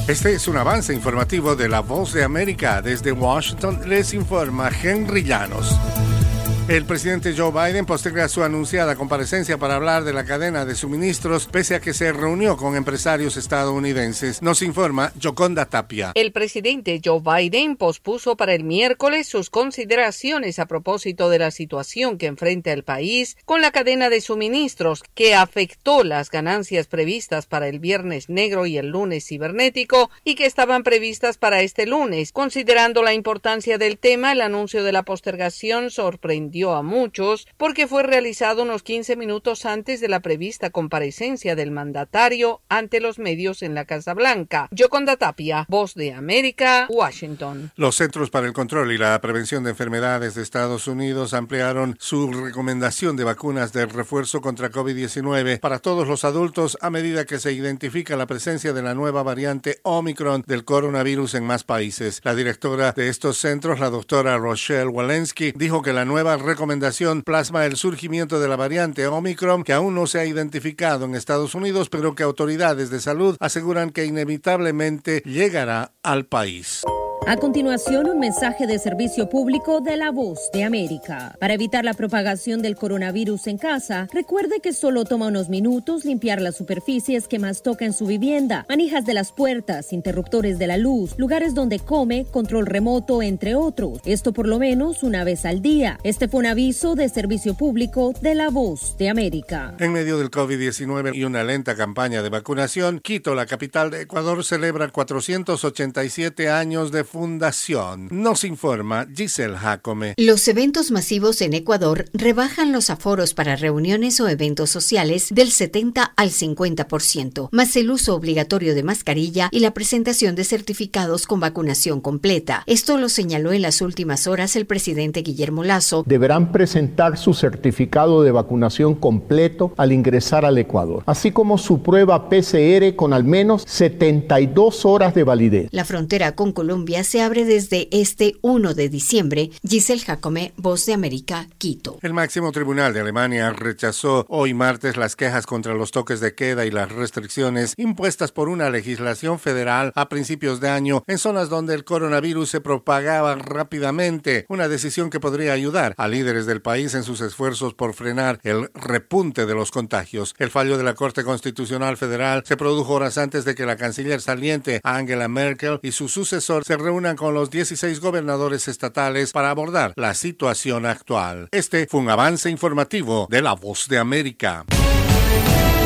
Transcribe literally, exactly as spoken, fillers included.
Este es un avance informativo de La Voz de América. Desde Washington les informa Henry Llanos. El presidente Joe Biden posterga su anunciada comparecencia para hablar de la cadena de suministros, pese a que se reunió con empresarios estadounidenses. Nos informa Yoconda Tapia. El presidente Joe Biden pospuso para el miércoles sus consideraciones a propósito de la situación que enfrenta el país con la cadena de suministros, que afectó las ganancias previstas para el viernes negro y el lunes cibernético y que estaban previstas para este lunes. Considerando la importancia del tema, el anuncio de la postergación sorprendió a muchos porque fue realizado unos quince minutos antes de la prevista comparecencia del mandatario ante los medios en la Casa Blanca. Yoconda Tapia, Voz de América, Washington. Los Centros para el Control y la Prevención de Enfermedades de Estados Unidos ampliaron su recomendación de vacunas de refuerzo contra COVID diecinueve para todos los adultos a medida que se identifica la presencia de la nueva variante Omicron del coronavirus en más países. La directora de estos centros, la doctora Rochelle Walensky, dijo que la nueva recomendación plasma el surgimiento de la variante Omicron, que aún no se ha identificado en Estados Unidos, pero que autoridades de salud aseguran que inevitablemente llegará al país. A continuación, un mensaje de servicio público de La Voz de América. Para evitar la propagación del coronavirus en casa, recuerde que solo toma unos minutos limpiar las superficies que más toca en su vivienda, manijas de las puertas, interruptores de la luz, lugares donde come, control remoto, entre otros. Esto por lo menos una vez al día. Este fue un aviso de servicio público de La Voz de América. En medio del COVID diecinueve y una lenta campaña de vacunación, Quito, la capital de Ecuador, celebra cuatrocientos ochenta y siete años de fundación. Nos informa Giselle Jacome. Los eventos masivos en Ecuador rebajan los aforos para reuniones o eventos sociales del setenta al cincuenta por ciento, más el uso obligatorio de mascarilla y la presentación de certificados con vacunación completa. Esto lo señaló en las últimas horas el presidente Guillermo Lasso. Deberán presentar su certificado de vacunación completo al ingresar al Ecuador, así como su prueba P C R con al menos setenta y dos horas de validez. La frontera con Colombia se abre desde este primero de diciembre. Giselle Jacome, Voz de América, Quito. El máximo tribunal de Alemania rechazó hoy martes las quejas contra los toques de queda y las restricciones impuestas por una legislación federal a principios de año en zonas donde el coronavirus se propagaba rápidamente, una decisión que podría ayudar a líderes del país en sus esfuerzos por frenar el repunte de los contagios. El fallo de la Corte Constitucional Federal se produjo horas antes de que la canciller saliente Angela Merkel y su sucesor se reúnan con los dieciséis gobernadores estatales para abordar la situación actual. Este fue un avance informativo de La Voz de América.